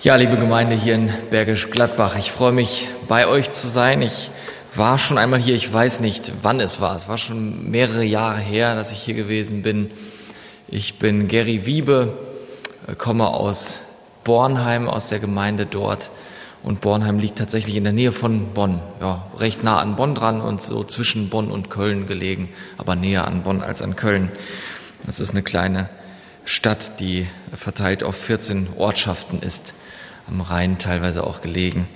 Ja, liebe Gemeinde hier in Bergisch Gladbach, ich freue mich, bei euch zu sein. Ich war schon einmal hier, ich weiß nicht, wann es war. Es war schon mehrere Jahre her, dass ich hier gewesen bin. Ich bin Gary Wiebe, komme aus Bornheim, aus der Gemeinde dort. Und Bornheim liegt tatsächlich in der Nähe von Bonn, ja, recht nah an Bonn dran und so zwischen Bonn und Köln gelegen, aber näher an Bonn als an Köln. Das ist eine kleine Stadt, die verteilt auf 14 Ortschaften ist, am Rhein teilweise auch gelegen.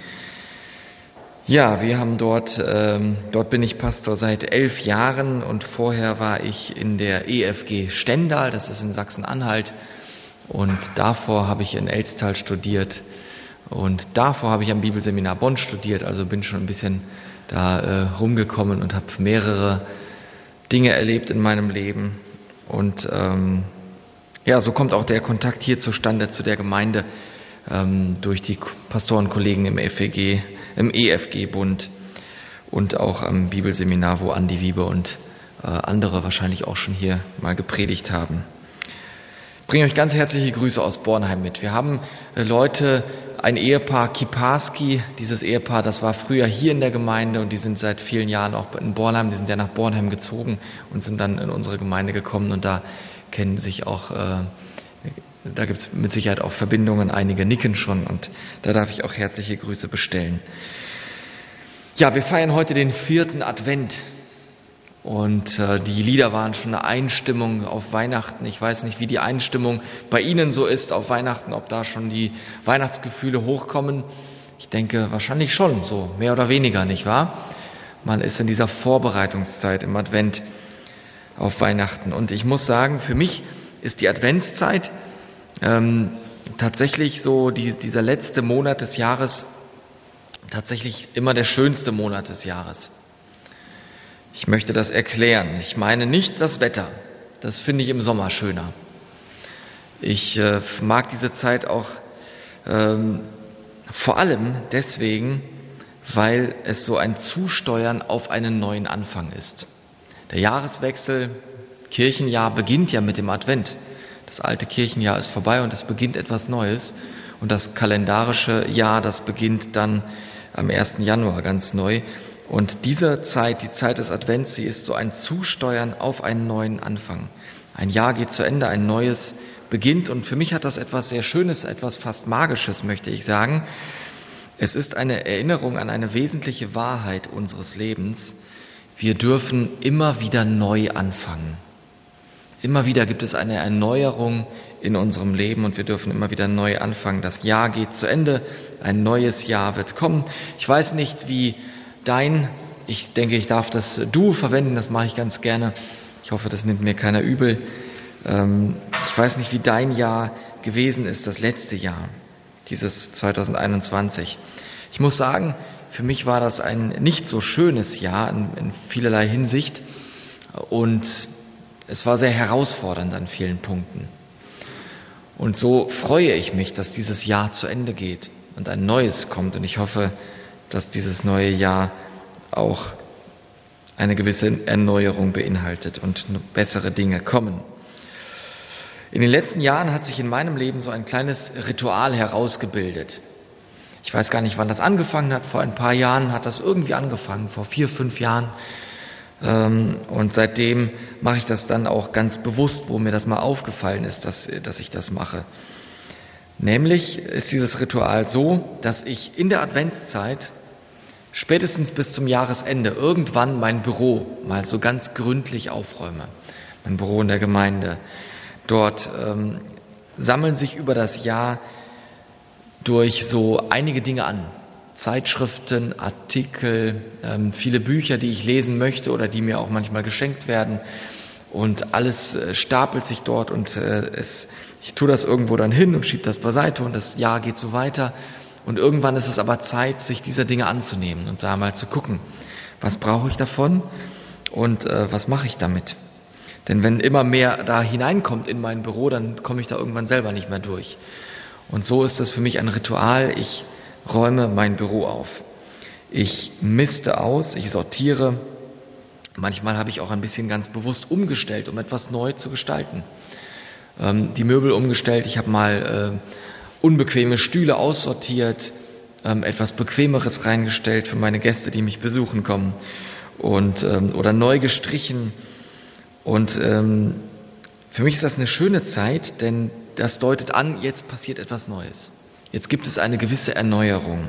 Ja, wir haben dort bin ich Pastor seit 11 Jahren und vorher war ich in der EFG Stendal, das ist in Sachsen-Anhalt, und davor habe ich in Elztal studiert und davor habe ich am Bibelseminar Bonn studiert, also bin schon ein bisschen da rumgekommen und habe mehrere Dinge erlebt in meinem Leben und so kommt auch der Kontakt hier zustande zu der Gemeinde durch die Pastorenkollegen im EFG-Bund und auch am Bibelseminar, wo Andi Wiebe und andere wahrscheinlich auch schon hier mal gepredigt haben. Ich bringe euch ganz herzliche Grüße aus Bornheim mit. Wir haben ein Ehepaar, Kiparski, dieses Ehepaar, das war früher hier in der Gemeinde und die sind seit vielen Jahren auch in Bornheim, die sind ja nach Bornheim gezogen und sind dann in unsere Gemeinde gekommen und da kennen sich auch, da gibt es mit Sicherheit auch Verbindungen, einige nicken schon und da darf ich auch herzliche Grüße bestellen. Ja, wir feiern heute den 4. Advent und die Lieder waren schon eine Einstimmung auf Weihnachten. Ich weiß nicht, wie die Einstimmung bei Ihnen so ist auf Weihnachten, ob da schon die Weihnachtsgefühle hochkommen. Ich denke wahrscheinlich schon, so mehr oder weniger, nicht wahr? Man ist in dieser Vorbereitungszeit im Advent auf Weihnachten. Und ich muss sagen, für mich ist die Adventszeit tatsächlich so dieser letzte Monat des Jahres tatsächlich immer der schönste Monat des Jahres. Ich möchte das erklären. Ich meine nicht das Wetter. Das finde ich im Sommer schöner. Ich mag diese Zeit auch vor allem deswegen, weil es so ein Zusteuern auf einen neuen Anfang ist. Der Jahreswechsel, Kirchenjahr beginnt ja mit dem Advent. Das alte Kirchenjahr ist vorbei und es beginnt etwas Neues. Und das kalendarische Jahr, das beginnt dann am 1. Januar ganz neu. Und diese Zeit, die Zeit des Advents, sie ist so ein Zusteuern auf einen neuen Anfang. Ein Jahr geht zu Ende, ein neues beginnt. Und für mich hat das etwas sehr Schönes, etwas fast Magisches, möchte ich sagen. Es ist eine Erinnerung an eine wesentliche Wahrheit unseres Lebens. Wir dürfen immer wieder neu anfangen. Immer wieder gibt es eine Erneuerung in unserem Leben und wir dürfen immer wieder neu anfangen. Das Jahr geht zu Ende, ein neues Jahr wird kommen. Ich weiß nicht, wie ich denke, ich darf das Du verwenden, das mache ich ganz gerne. Ich hoffe, das nimmt mir keiner übel. Ich weiß nicht, wie dein Jahr gewesen ist, das letzte Jahr, dieses 2021. Ich muss sagen, für mich war das ein nicht so schönes Jahr in vielerlei Hinsicht und es war sehr herausfordernd an vielen Punkten. Und so freue ich mich, dass dieses Jahr zu Ende geht und ein neues kommt und ich hoffe, dass dieses neue Jahr auch eine gewisse Erneuerung beinhaltet und bessere Dinge kommen. In den letzten Jahren hat sich in meinem Leben so ein kleines Ritual herausgebildet. Ich weiß gar nicht, wann das angefangen hat. Vor ein paar Jahren hat das irgendwie angefangen, vor 4, 5 Jahren. Und seitdem mache ich das dann auch ganz bewusst, wo mir das mal aufgefallen ist, dass ich das mache. Nämlich ist dieses Ritual so, dass ich in der Adventszeit spätestens bis zum Jahresende irgendwann mein Büro mal so ganz gründlich aufräume. Mein Büro in der Gemeinde. Dort sammeln sich über das Jahr durch so einige Dinge an. Zeitschriften, Artikel, viele Bücher, die ich lesen möchte oder die mir auch manchmal geschenkt werden. Und alles stapelt sich dort und ich tue das irgendwo dann hin und schiebe das beiseite und das Jahr geht so weiter. Und irgendwann ist es aber Zeit, sich dieser Dinge anzunehmen und da mal zu gucken, was brauche ich davon und was mache ich damit. Denn wenn immer mehr da hineinkommt in mein Büro, dann komme ich da irgendwann selber nicht mehr durch. Und so ist das für mich ein Ritual. Ich räume mein Büro auf. Ich miste aus, ich sortiere. Manchmal habe ich auch ein bisschen ganz bewusst umgestellt, um etwas neu zu gestalten. Die Möbel umgestellt. Ich habe mal unbequeme Stühle aussortiert, etwas Bequemeres reingestellt für meine Gäste, die mich besuchen kommen, und oder neu gestrichen. Und für mich ist das eine schöne Zeit, denn das deutet an, jetzt passiert etwas Neues. Jetzt gibt es eine gewisse Erneuerung.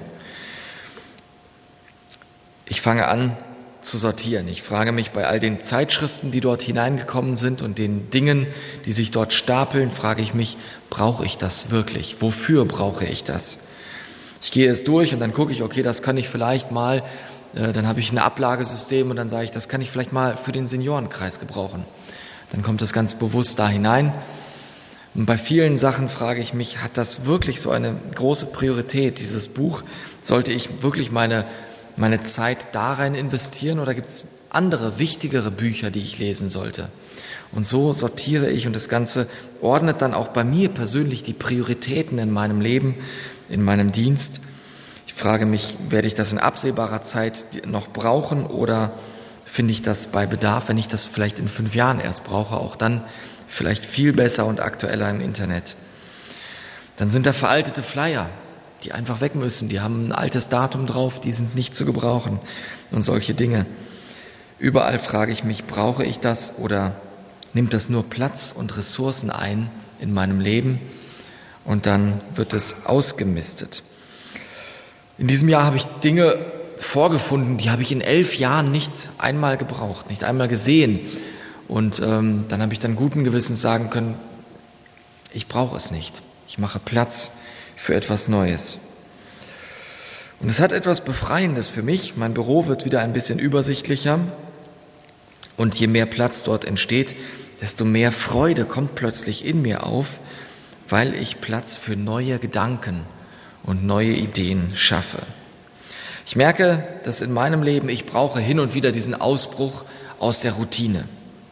Ich fange an zu sortieren. Ich frage mich bei all den Zeitschriften, die dort hineingekommen sind und den Dingen, die sich dort stapeln, frage ich mich, brauche ich das wirklich? Wofür brauche ich das? Ich gehe es durch und dann gucke ich, okay, das kann ich vielleicht mal, dann habe ich ein Ablagesystem und dann sage ich, das kann ich vielleicht mal für den Seniorenkreis gebrauchen. Dann kommt das ganz bewusst da hinein. Und bei vielen Sachen frage ich mich, hat das wirklich so eine große Priorität, dieses Buch? Sollte ich wirklich meine Zeit da rein investieren oder gibt es andere, wichtigere Bücher, die ich lesen sollte? Und so sortiere ich und das Ganze ordnet dann auch bei mir persönlich die Prioritäten in meinem Leben, in meinem Dienst. Ich frage mich, werde ich das in absehbarer Zeit noch brauchen oder finde ich das bei Bedarf, wenn ich das vielleicht in 5 Jahren erst brauche, auch dann vielleicht viel besser und aktueller im Internet. Dann sind da veraltete Flyer, die einfach weg müssen. Die haben ein altes Datum drauf, die sind nicht zu gebrauchen und solche Dinge. Überall frage ich mich, brauche ich das oder nimmt das nur Platz und Ressourcen ein in meinem Leben und dann wird es ausgemistet. In diesem Jahr habe ich Dinge vorgefunden, die habe ich in 11 Jahren nicht einmal gebraucht, nicht einmal gesehen. Und dann habe ich dann guten Gewissens sagen können, ich brauche es nicht. Ich mache Platz für etwas Neues. Und es hat etwas Befreiendes für mich. Mein Büro wird wieder ein bisschen übersichtlicher. Und je mehr Platz dort entsteht, desto mehr Freude kommt plötzlich in mir auf, weil ich Platz für neue Gedanken und neue Ideen schaffe. Ich merke, dass in meinem Leben ich brauche hin und wieder diesen Ausbruch aus der Routine.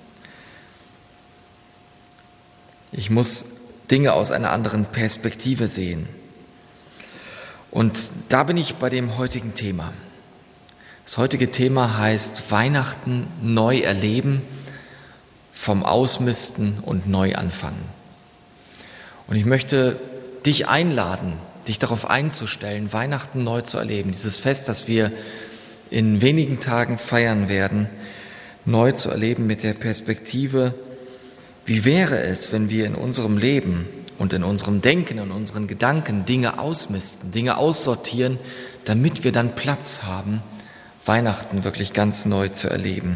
Ich muss Dinge aus einer anderen Perspektive sehen. Und da bin ich bei dem heutigen Thema. Das heutige Thema heißt Weihnachten neu erleben, vom Ausmisten und neu anfangen. Und ich möchte dich einladen, dich darauf einzustellen, Weihnachten neu zu erleben, dieses Fest, das wir in wenigen Tagen feiern werden, neu zu erleben mit der Perspektive, wie wäre es, wenn wir in unserem Leben und in unserem Denken und unseren Gedanken Dinge ausmisten, Dinge aussortieren, damit wir dann Platz haben, Weihnachten wirklich ganz neu zu erleben.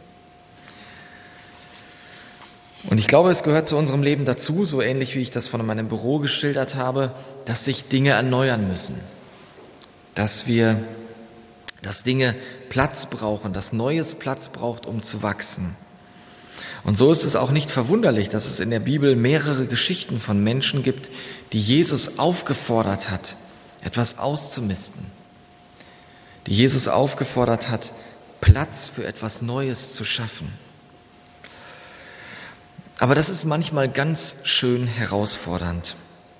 Und ich glaube, es gehört zu unserem Leben dazu, so ähnlich wie ich das von meinem Büro geschildert habe, dass sich Dinge erneuern müssen, dass Dinge Platz brauchen, dass Neues Platz braucht, um zu wachsen. Und so ist es auch nicht verwunderlich, dass es in der Bibel mehrere Geschichten von Menschen gibt, die Jesus aufgefordert hat, etwas auszumisten, die Jesus aufgefordert hat, Platz für etwas Neues zu schaffen. Aber das ist manchmal ganz schön herausfordernd.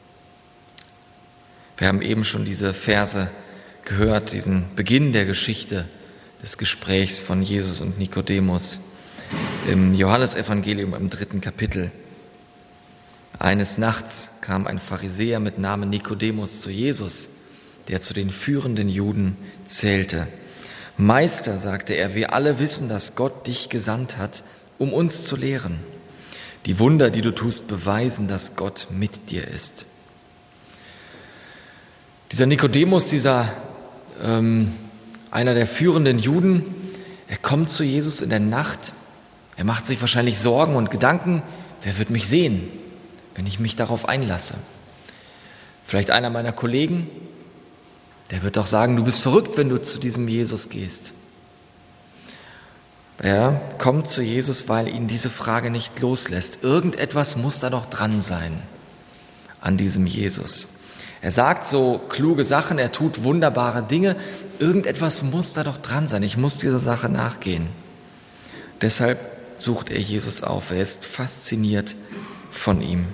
Wir haben eben schon diese Verse gehört, diesen Beginn der Geschichte des Gesprächs von Jesus und Nikodemus im Johannesevangelium im 3. Kapitel. Eines Nachts kam ein Pharisäer mit Namen Nikodemus zu Jesus, der zu den führenden Juden zählte. Meister, sagte er, wir alle wissen, dass Gott dich gesandt hat, um uns zu lehren. Die Wunder, die du tust, beweisen, dass Gott mit dir ist. Dieser Nikodemus, einer der führenden Juden, er kommt zu Jesus in der Nacht. Er macht sich wahrscheinlich Sorgen und Gedanken, wer wird mich sehen, wenn ich mich darauf einlasse? Vielleicht einer meiner Kollegen, der wird doch sagen, du bist verrückt, wenn du zu diesem Jesus gehst. Er kommt zu Jesus, weil ihn diese Frage nicht loslässt. Irgendetwas muss da doch dran sein an diesem Jesus. Er sagt so kluge Sachen, er tut wunderbare Dinge. Irgendetwas muss da doch dran sein. Ich muss dieser Sache nachgehen. Deshalb sucht er Jesus auf. Er ist fasziniert von ihm.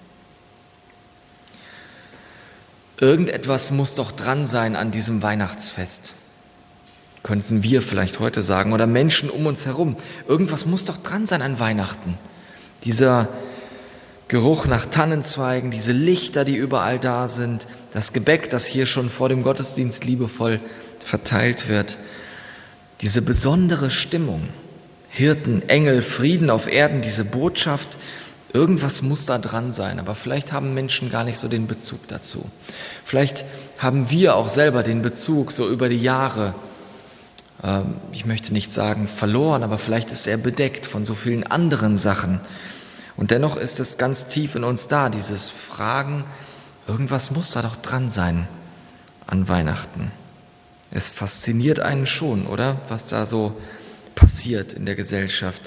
Irgendetwas muss doch dran sein an diesem Weihnachtsfest. Könnten wir vielleicht heute sagen, oder Menschen um uns herum. Irgendwas muss doch dran sein an Weihnachten. Dieser Geruch nach Tannenzweigen, diese Lichter, die überall da sind, das Gebäck, das hier schon vor dem Gottesdienst liebevoll verteilt wird, diese besondere Stimmung, Hirten, Engel, Frieden auf Erden, diese Botschaft, irgendwas muss da dran sein, aber vielleicht haben Menschen gar nicht so den Bezug dazu. Vielleicht haben wir auch selber den Bezug so über die Jahre, ich möchte nicht sagen verloren, aber vielleicht ist er bedeckt von so vielen anderen Sachen. Und dennoch ist es ganz tief in uns da, dieses Fragen, irgendwas muss da doch dran sein an Weihnachten. Es fasziniert einen schon, oder? Was da so passiert in der Gesellschaft.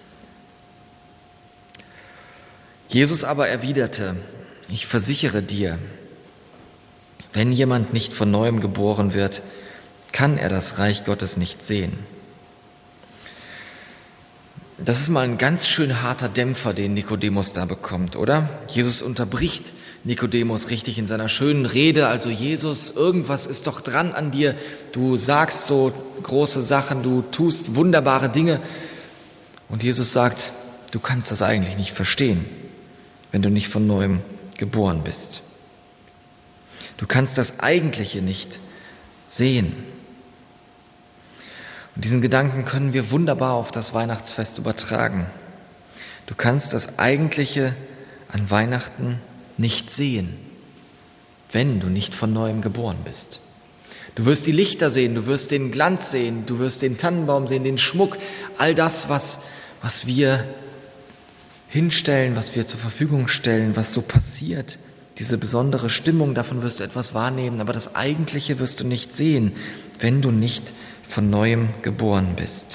Jesus aber erwiderte, ich versichere dir, wenn jemand nicht von neuem geboren wird, kann er das Reich Gottes nicht sehen. Das ist mal ein ganz schön harter Dämpfer, den Nikodemus da bekommt, oder? Jesus unterbricht Nikodemus richtig in seiner schönen Rede. Also Jesus, irgendwas ist doch dran an dir. Du sagst so große Sachen, du tust wunderbare Dinge. Und Jesus sagt, du kannst das eigentlich nicht verstehen, wenn du nicht von neuem geboren bist. Du kannst das Eigentliche nicht sehen. Und diesen Gedanken können wir wunderbar auf das Weihnachtsfest übertragen. Du kannst das Eigentliche an Weihnachten nicht sehen, wenn du nicht von neuem geboren bist. Du wirst die Lichter sehen, du wirst den Glanz sehen, du wirst den Tannenbaum sehen, den Schmuck, all das, was wir hinstellen, was wir zur Verfügung stellen, was so passiert, diese besondere Stimmung, davon wirst du etwas wahrnehmen, aber das Eigentliche wirst du nicht sehen, wenn du nicht von neuem geboren bist.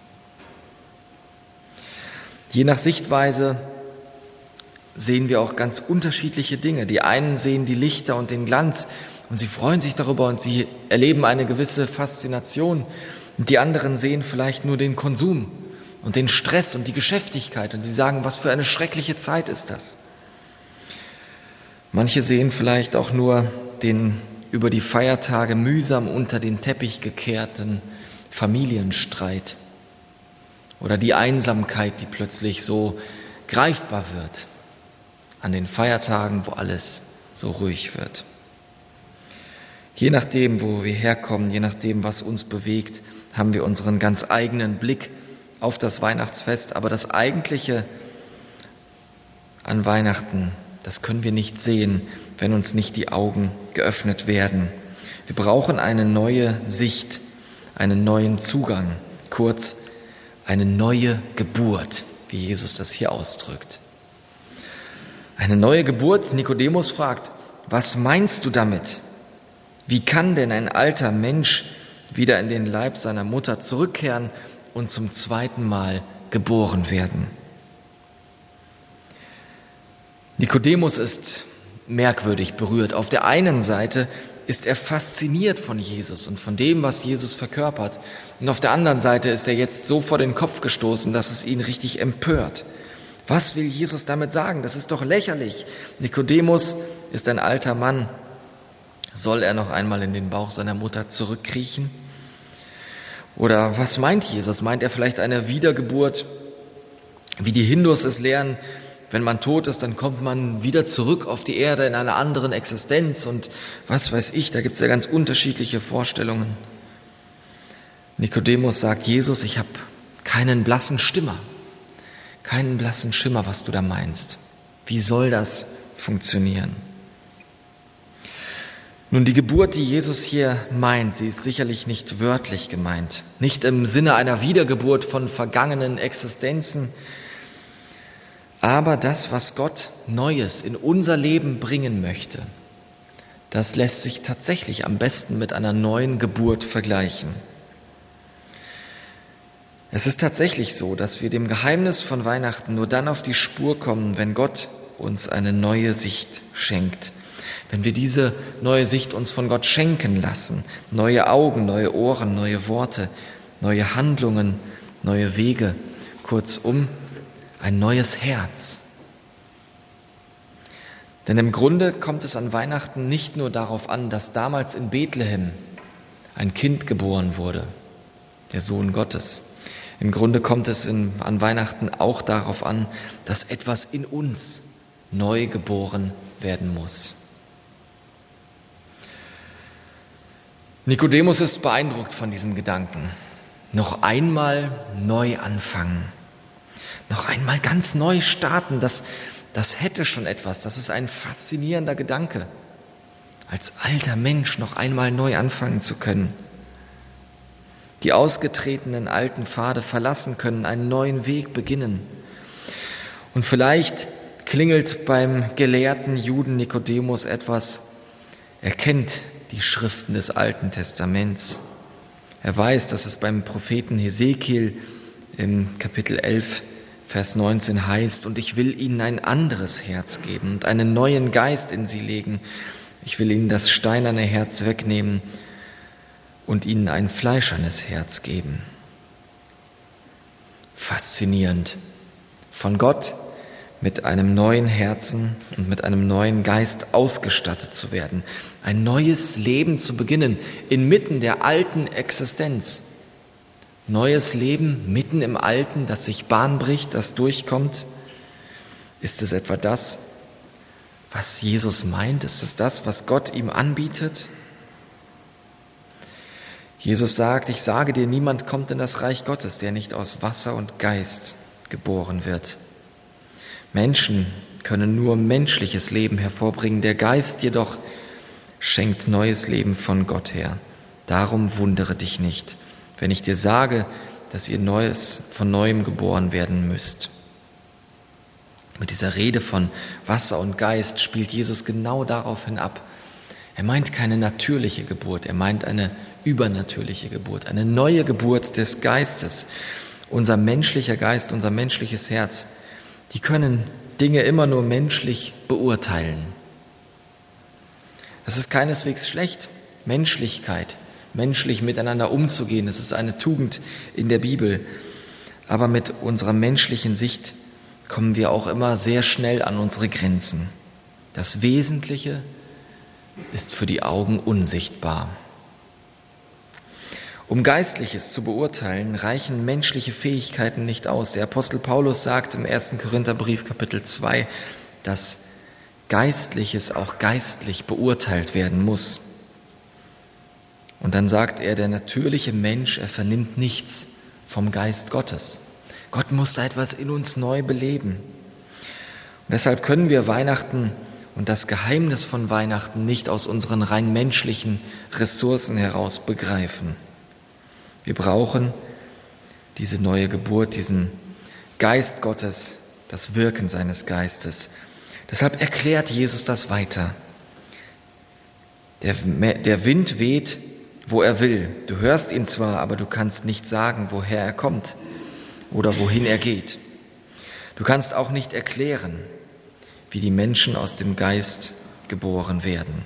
Je nach Sichtweise sehen wir auch ganz unterschiedliche Dinge. Die einen sehen die Lichter und den Glanz und sie freuen sich darüber und sie erleben eine gewisse Faszination. Und die anderen sehen vielleicht nur den Konsum und den Stress und die Geschäftigkeit und sie sagen, was für eine schreckliche Zeit ist das. Manche sehen vielleicht auch nur den über die Feiertage mühsam unter den Teppich gekehrten Familienstreit oder die Einsamkeit, die plötzlich so greifbar wird an den Feiertagen, wo alles so ruhig wird. Je nachdem, wo wir herkommen, je nachdem, was uns bewegt, haben wir unseren ganz eigenen Blick auf das Weihnachtsfest, aber das Eigentliche an Weihnachten, das können wir nicht sehen, wenn uns nicht die Augen geöffnet werden. Wir brauchen eine neue Sicht, einen neuen Zugang, kurz eine neue Geburt, wie Jesus das hier ausdrückt. Eine neue Geburt, Nikodemus fragt, was meinst du damit? Wie kann denn ein alter Mensch wieder in den Leib seiner Mutter zurückkehren und zum zweiten Mal geboren werden? Nikodemus ist merkwürdig berührt. Auf der einen Seite ist er fasziniert von Jesus und von dem, was Jesus verkörpert. Und auf der anderen Seite ist er jetzt so vor den Kopf gestoßen, dass es ihn richtig empört. Was will Jesus damit sagen? Das ist doch lächerlich. Nikodemus ist ein alter Mann. Soll er noch einmal in den Bauch seiner Mutter zurückkriechen? Oder was meint Jesus? Meint er vielleicht eine Wiedergeburt, wie die Hindus es lehren? Wenn man tot ist, dann kommt man wieder zurück auf die Erde in einer anderen Existenz und was weiß ich, da gibt es ja ganz unterschiedliche Vorstellungen. Nikodemus sagt, Jesus, ich habe keinen blassen Schimmer, was du da meinst. Wie soll das funktionieren? Nun, die Geburt, die Jesus hier meint, sie ist sicherlich nicht wörtlich gemeint, nicht im Sinne einer Wiedergeburt von vergangenen Existenzen, aber das, was Gott Neues in unser Leben bringen möchte, das lässt sich tatsächlich am besten mit einer neuen Geburt vergleichen. Es ist tatsächlich so, dass wir dem Geheimnis von Weihnachten nur dann auf die Spur kommen, wenn Gott uns eine neue Sicht schenkt. Wenn wir diese neue Sicht uns von Gott schenken lassen, neue Augen, neue Ohren, neue Worte, neue Handlungen, neue Wege, kurzum, ein neues Herz. Denn im Grunde kommt es an Weihnachten nicht nur darauf an, dass damals in Bethlehem ein Kind geboren wurde, der Sohn Gottes. Im Grunde kommt es an Weihnachten auch darauf an, dass etwas in uns neu geboren werden muss. Nikodemus ist beeindruckt von diesem Gedanken. Noch einmal neu anfangen. Noch einmal ganz neu starten. Das hätte schon etwas. Das ist ein faszinierender Gedanke. Als alter Mensch noch einmal neu anfangen zu können. Die ausgetretenen alten Pfade verlassen können, einen neuen Weg beginnen. Und vielleicht klingelt beim gelehrten Juden Nikodemus etwas. Er kennt die Schriften des Alten Testaments. Er weiß, dass es beim Propheten Hesekiel im Kapitel 11, Vers 19 heißt, und ich will ihnen ein anderes Herz geben und einen neuen Geist in sie legen. Ich will ihnen das steinerne Herz wegnehmen und ihnen ein fleischernes Herz geben. Faszinierend. Von Gott mit einem neuen Herzen und mit einem neuen Geist ausgestattet zu werden. Ein neues Leben zu beginnen, inmitten der alten Existenz. Neues Leben mitten im Alten, das sich Bahn bricht, das durchkommt. Ist es etwa das, was Jesus meint? Ist es das, was Gott ihm anbietet? Jesus sagt, ich sage dir, niemand kommt in das Reich Gottes, der nicht aus Wasser und Geist geboren wird. Menschen können nur menschliches Leben hervorbringen, der Geist jedoch schenkt neues Leben von Gott her. Darum wundere dich nicht, wenn ich dir sage, dass ihr von Neuem geboren werden müsst. Mit dieser Rede von Wasser und Geist spielt Jesus genau daraufhin ab. Er meint keine natürliche Geburt, er meint eine übernatürliche Geburt, eine neue Geburt des Geistes. Unser menschlicher Geist, unser menschliches Herz, die können Dinge immer nur menschlich beurteilen. Das ist keineswegs schlecht, Menschlichkeit, menschlich miteinander umzugehen, das ist eine Tugend in der Bibel. Aber mit unserer menschlichen Sicht kommen wir auch immer sehr schnell an unsere Grenzen. Das Wesentliche ist für die Augen unsichtbar. Um Geistliches zu beurteilen, reichen menschliche Fähigkeiten nicht aus. Der Apostel Paulus sagt im 1. Korintherbrief Kapitel 2, dass Geistliches auch geistlich beurteilt werden muss. Und dann sagt er, der natürliche Mensch, er vernimmt nichts vom Geist Gottes. Gott muss da etwas in uns neu beleben. Und deshalb können wir Weihnachten und das Geheimnis von Weihnachten nicht aus unseren rein menschlichen Ressourcen heraus begreifen. Wir brauchen diese neue Geburt, diesen Geist Gottes, das Wirken seines Geistes. Deshalb erklärt Jesus das weiter. Der Wind weht, wo er will. Du hörst ihn zwar, aber du kannst nicht sagen, woher er kommt oder wohin er geht. Du kannst auch nicht erklären, wie die Menschen aus dem Geist geboren werden.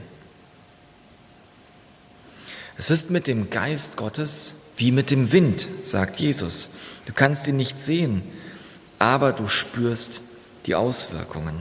Es ist mit dem Geist Gottes wie mit dem Wind, sagt Jesus. Du kannst ihn nicht sehen, aber du spürst die Auswirkungen.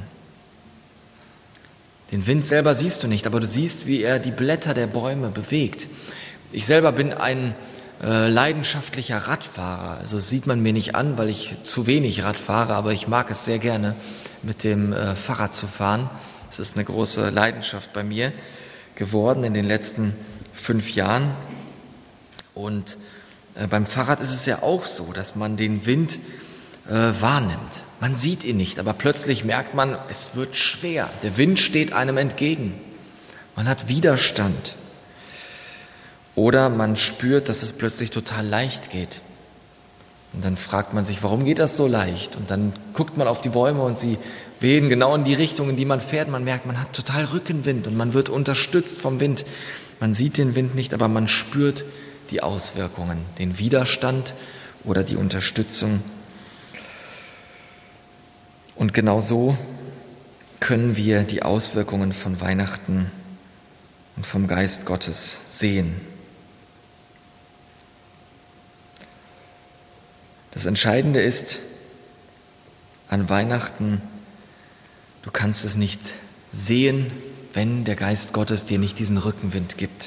Den Wind selber siehst du nicht, aber du siehst, wie er die Blätter der Bäume bewegt. Ich selber bin ein leidenschaftlicher Radfahrer. Also sieht man mir nicht an, weil ich zu wenig Rad fahre, aber ich mag es sehr gerne, mit dem Fahrrad zu fahren. Es ist eine große Leidenschaft bei mir geworden in den letzten 5 Jahren. Und beim Fahrrad ist es ja auch so, dass man den Wind wahrnimmt. Man sieht ihn nicht, aber plötzlich merkt man, es wird schwer. Der Wind steht einem entgegen. Man hat Widerstand. Oder man spürt, dass es plötzlich total leicht geht. Und dann fragt man sich, warum geht das so leicht? Und dann guckt man auf die Bäume und sie wehen genau in die Richtung, in die man fährt. Man merkt, man hat total Rückenwind und man wird unterstützt vom Wind. Man sieht den Wind nicht, aber man spürt die Auswirkungen, den Widerstand oder die Unterstützung. Und genau so können wir die Auswirkungen von Weihnachten und vom Geist Gottes sehen. Das Entscheidende ist, an Weihnachten, du kannst es nicht sehen, wenn der Geist Gottes dir nicht diesen Rückenwind gibt.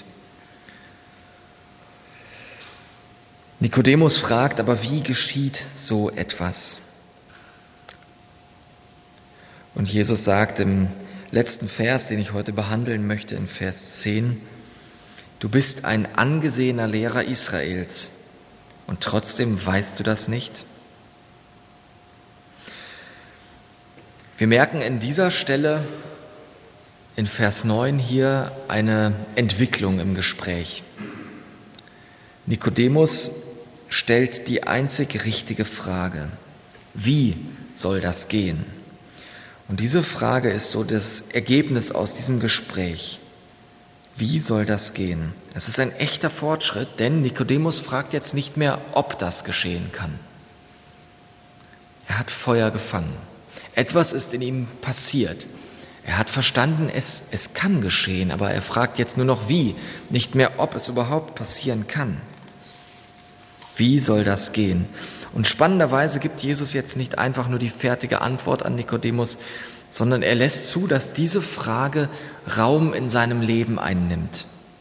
Nikodemus fragt, aber wie geschieht so etwas? Und Jesus sagt im letzten Vers, den ich heute behandeln möchte, in Vers 10, du bist ein angesehener Lehrer Israels und trotzdem weißt du das nicht? Wir merken in dieser Stelle in Vers 9 hier eine Entwicklung im Gespräch. Nikodemus stellt die einzig richtige Frage: Wie soll das gehen? Und diese Frage ist so das Ergebnis aus diesem Gespräch. Wie soll das gehen? Es ist ein echter Fortschritt, denn Nikodemus fragt jetzt nicht mehr, ob das geschehen kann. Er hat Feuer gefangen. Etwas ist in ihm passiert. Er hat verstanden, es kann geschehen, aber er fragt jetzt nur noch wie, nicht mehr, ob es überhaupt passieren kann. Wie soll das gehen? Und spannenderweise gibt Jesus jetzt nicht einfach nur die fertige Antwort an Nikodemus, sondern er lässt zu, dass diese Frage Raum in seinem Leben einnimmt.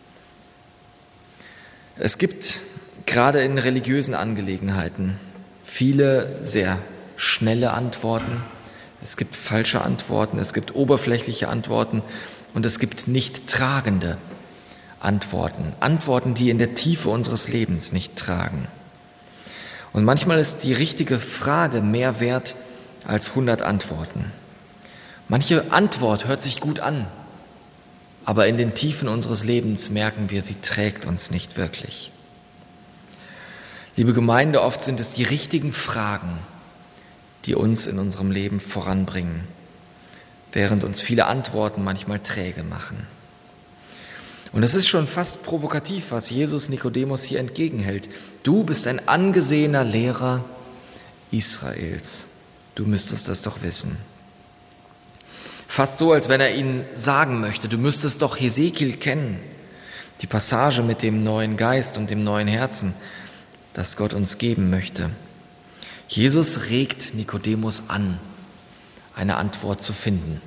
Es gibt gerade in religiösen Angelegenheiten viele sehr schnelle Antworten. Es gibt falsche Antworten, es gibt oberflächliche Antworten und es gibt nicht tragende Antworten. Antworten, die in der Tiefe unseres Lebens nicht tragen. Und manchmal ist die richtige Frage mehr wert als 100 Antworten. Manche Antwort hört sich gut an, aber in den Tiefen unseres Lebens merken wir, sie trägt uns nicht wirklich. Liebe Gemeinde, oft sind es die richtigen Fragen, die uns in unserem Leben voranbringen, während uns viele Antworten manchmal träge machen. Und es ist schon fast provokativ, was Jesus Nikodemus hier entgegenhält. Du bist ein angesehener Lehrer Israels. Du müsstest das doch wissen. Fast so, als wenn er ihnen sagen möchte, du müsstest doch Hesekiel kennen. Die Passage mit dem neuen Geist und dem neuen Herzen, das Gott uns geben möchte. Jesus regt Nikodemus an, eine Antwort zu finden.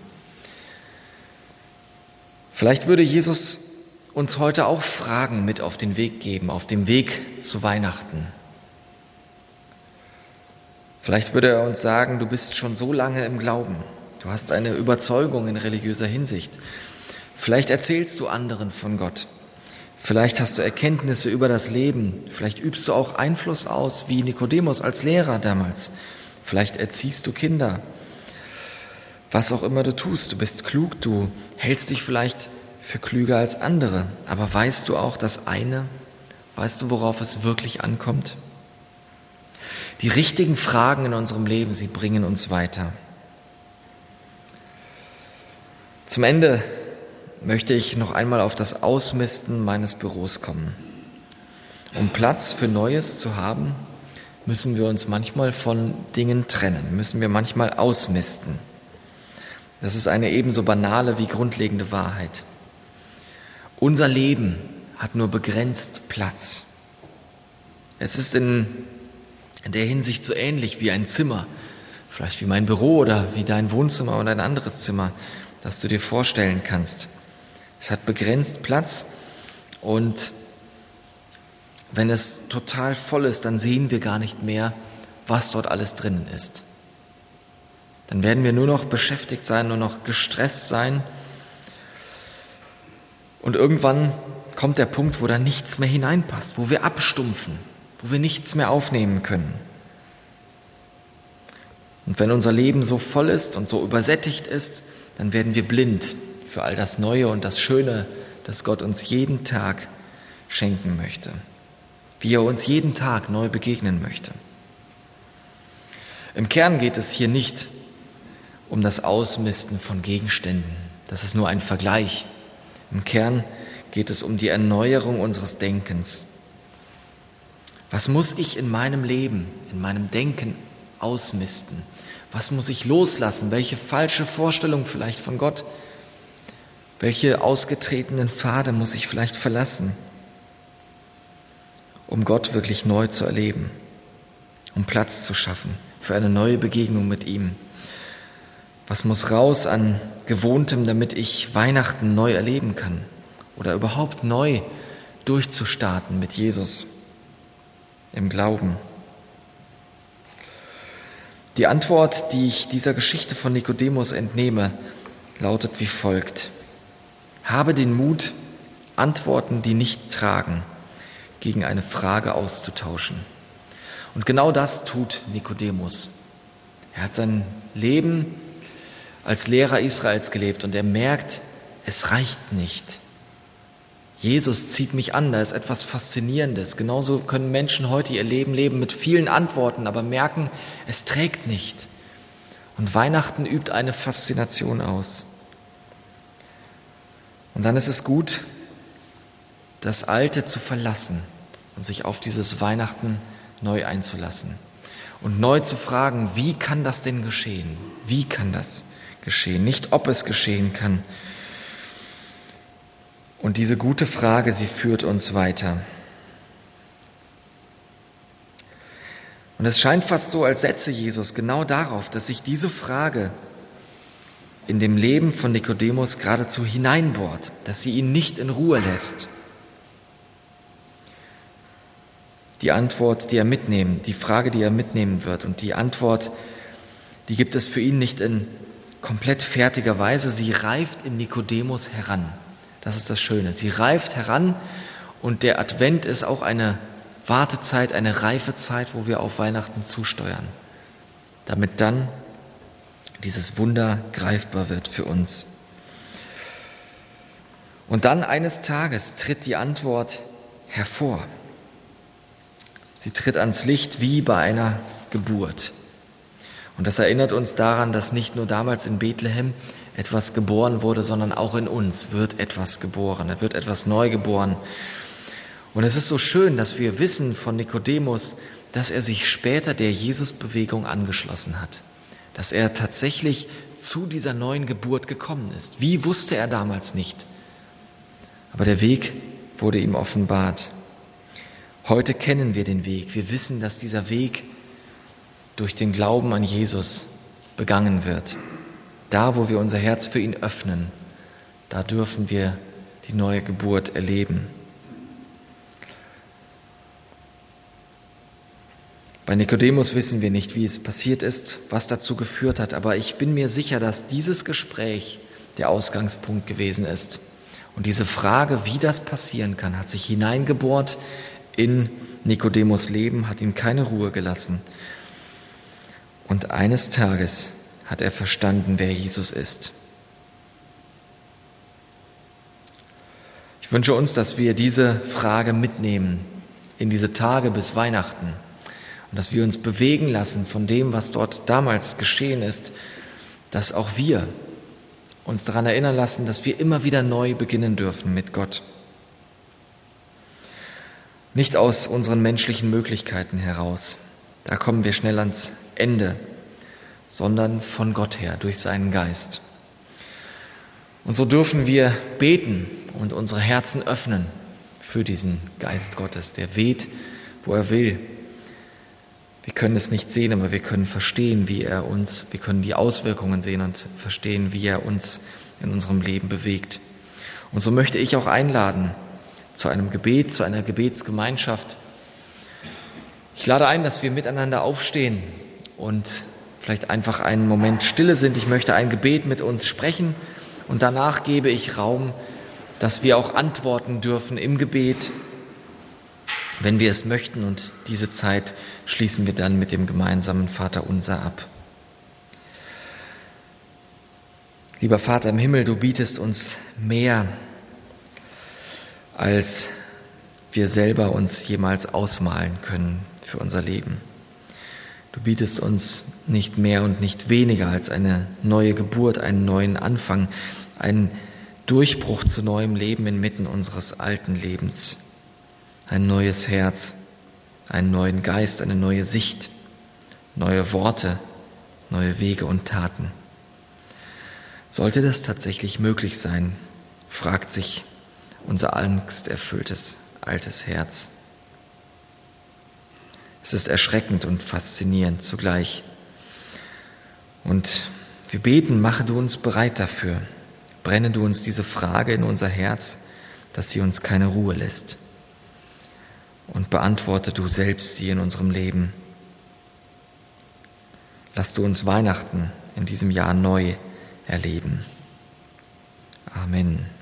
Vielleicht würde Jesus uns heute auch Fragen mit auf den Weg geben, auf dem Weg zu Weihnachten. Vielleicht würde er uns sagen, du bist schon so lange im Glauben, du hast eine Überzeugung in religiöser Hinsicht. Vielleicht erzählst du anderen von Gott. Vielleicht hast du Erkenntnisse über das Leben. Vielleicht übst du auch Einfluss aus, wie Nikodemus als Lehrer damals. Vielleicht erziehst du Kinder. Was auch immer du tust, du bist klug, du hältst dich vielleicht für klüger als andere. Aber weißt du auch das eine? Weißt du, worauf es wirklich ankommt? Die richtigen Fragen in unserem Leben, sie bringen uns weiter. Zum Ende möchte ich noch einmal auf das Ausmisten meines Büros kommen. Um Platz für Neues zu haben, müssen wir uns manchmal von Dingen trennen, müssen wir manchmal ausmisten. Das ist eine ebenso banale wie grundlegende Wahrheit. Unser Leben hat nur begrenzt Platz. Es ist in der Hinsicht so ähnlich wie ein Zimmer, vielleicht wie mein Büro oder wie dein Wohnzimmer oder ein anderes Zimmer, das du dir vorstellen kannst. Es hat begrenzt Platz und wenn es total voll ist, dann sehen wir gar nicht mehr, was dort alles drinnen ist. Dann werden wir nur noch beschäftigt sein, nur noch gestresst sein und irgendwann kommt der Punkt, wo da nichts mehr hineinpasst, wo wir abstumpfen, wo wir nichts mehr aufnehmen können. Und wenn unser Leben so voll ist und so übersättigt ist, dann werden wir blind für all das Neue und das Schöne, das Gott uns jeden Tag schenken möchte. Wie er uns jeden Tag neu begegnen möchte. Im Kern geht es hier nicht um das Ausmisten von Gegenständen. Das ist nur ein Vergleich. Im Kern geht es um die Erneuerung unseres Denkens. Was muss ich in meinem Leben, in meinem Denken ausmisten? Was muss ich loslassen? Welche falsche Vorstellung vielleicht von Gott? Welche ausgetretenen Pfade muss ich vielleicht verlassen, um Gott wirklich neu zu erleben, um Platz zu schaffen für eine neue Begegnung mit ihm? Was muss raus an Gewohntem, damit ich Weihnachten neu erleben kann oder überhaupt neu durchzustarten mit Jesus im Glauben? Die Antwort, die ich dieser Geschichte von Nikodemus entnehme, lautet wie folgt: Habe den Mut, Antworten, die nicht tragen, gegen eine Frage auszutauschen. Und genau das tut Nikodemus. Er hat sein Leben als Lehrer Israels gelebt und er merkt, es reicht nicht. Jesus zieht mich an, da ist etwas Faszinierendes. Genauso können Menschen heute ihr Leben leben mit vielen Antworten, aber merken, es trägt nicht. Und Weihnachten übt eine Faszination aus. Und dann ist es gut, das Alte zu verlassen und sich auf dieses Weihnachten neu einzulassen. Und neu zu fragen, wie kann das denn geschehen? Wie kann das geschehen? Nicht, ob es geschehen kann. Und diese gute Frage, sie führt uns weiter. Und es scheint fast so, als setze Jesus genau darauf, dass sich diese Frage in dem Leben von Nikodemus geradezu hineinbohrt, dass sie ihn nicht in Ruhe lässt. Die Antwort, die er mitnehmen, die Frage, die er mitnehmen wird und die Antwort, die gibt es für ihn nicht in komplett fertiger Weise, sie reift in Nikodemus heran. Das ist das Schöne. Sie reift heran und der Advent ist auch eine Wartezeit, eine Reifezeit, wo wir auf Weihnachten zusteuern, damit dann dieses Wunder greifbar wird für uns. Und dann eines Tages tritt die Antwort hervor. Sie tritt ans Licht wie bei einer Geburt. Und das erinnert uns daran, dass nicht nur damals in Bethlehem etwas geboren wurde, sondern auch in uns wird etwas geboren. Da wird etwas neu geboren. Und es ist so schön, dass wir wissen von Nikodemus, dass er sich später der Jesus-Bewegung angeschlossen hat. Dass er tatsächlich zu dieser neuen Geburt gekommen ist. Wie wusste er damals nicht? Aber der Weg wurde ihm offenbart. Heute kennen wir den Weg. Wir wissen, dass dieser Weg durch den Glauben an Jesus begangen wird. Da, wo wir unser Herz für ihn öffnen, da dürfen wir die neue Geburt erleben. Bei Nikodemus wissen wir nicht, wie es passiert ist, was dazu geführt hat, aber ich bin mir sicher, dass dieses Gespräch der Ausgangspunkt gewesen ist. Und diese Frage, wie das passieren kann, hat sich hineingebohrt in Nikodemus' Leben, hat ihm keine Ruhe gelassen. Und eines Tages hat er verstanden, wer Jesus ist. Ich wünsche uns, dass wir diese Frage mitnehmen in diese Tage bis Weihnachten und dass wir uns bewegen lassen von dem, was dort damals geschehen ist, dass auch wir uns daran erinnern lassen, dass wir immer wieder neu beginnen dürfen mit Gott. Nicht aus unseren menschlichen Möglichkeiten heraus, da kommen wir schnell ans Ende, sondern von Gott her, durch seinen Geist. Und so dürfen wir beten und unsere Herzen öffnen für diesen Geist Gottes, der weht, wo er will. Wir können es nicht sehen, aber wir können verstehen, wir können die Auswirkungen sehen und verstehen, wie er uns in unserem Leben bewegt. Und so möchte ich auch einladen zu einem Gebet, zu einer Gebetsgemeinschaft. Ich lade ein, dass wir miteinander aufstehen und vielleicht einfach einen Moment Stille sind. Ich möchte ein Gebet mit uns sprechen und danach gebe ich Raum, dass wir auch antworten dürfen im Gebet, wenn wir es möchten. Und diese Zeit schließen wir dann mit dem gemeinsamen Vaterunser ab. Lieber Vater im Himmel, du bietest uns mehr, als wir selber uns jemals ausmalen können für unser Leben. Du bietest uns nicht mehr und nicht weniger als eine neue Geburt, einen neuen Anfang, einen Durchbruch zu neuem Leben inmitten unseres alten Lebens, ein neues Herz, einen neuen Geist, eine neue Sicht, neue Worte, neue Wege und Taten. Sollte das tatsächlich möglich sein, fragt sich unser angsterfülltes altes Herz. Es ist erschreckend und faszinierend zugleich. Und wir beten, mache du uns bereit dafür. Brenne du uns diese Frage in unser Herz, dass sie uns keine Ruhe lässt. Und beantworte du selbst sie in unserem Leben. Lass du uns Weihnachten in diesem Jahr neu erleben. Amen.